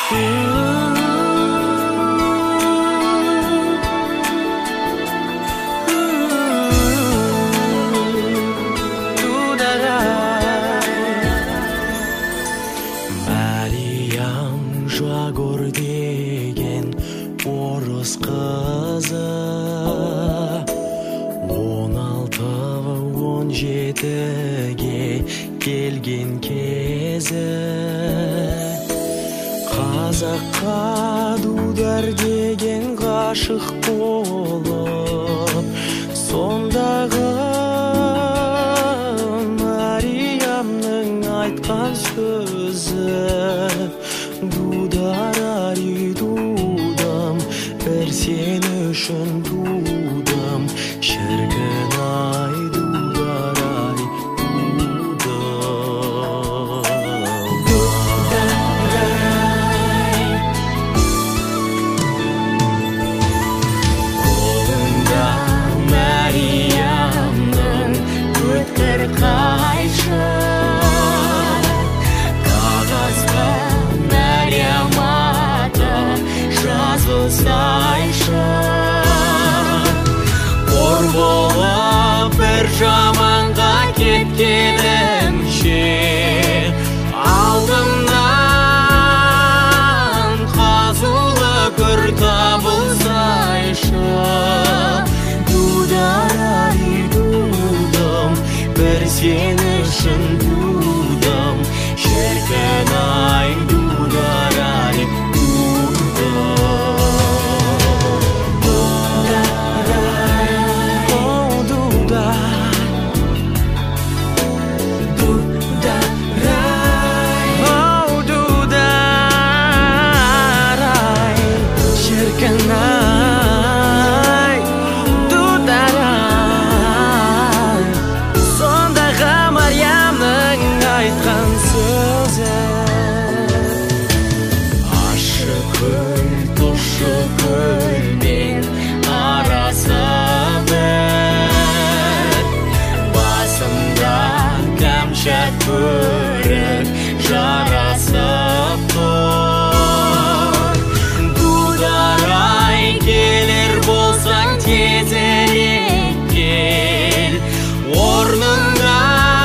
Жагор деген орыс қызы 16-17-ге келген кезі қазаққа дудар деген ғашық болып сондағы Мариямның айтқан сөзі Дудар-ай дудам, бір сен үшін дудам, шіркін-ай дудар-ай дудам. Дудар-ай қолында Мариямның өткір қайшы жазылсайшы қор болып бір жаманға кеткенімше алдымнан қазулы гүр табылсайшы дудар-ай дудам, бір сен үшін дудам, шіркін-ай дудар-ай көрік жарасып тұр дудар-ай келер болсаң тезірек кел орнында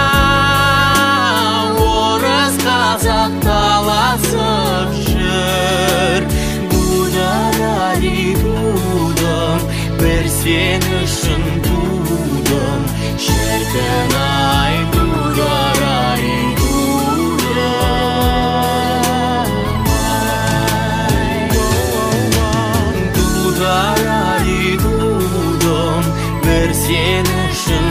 орыс қазақ таласып жүр дудар-ай дудам, бір сен үшін дудам, шіркін-ай дудар-ай дудар-ай дудам, бір сен үшін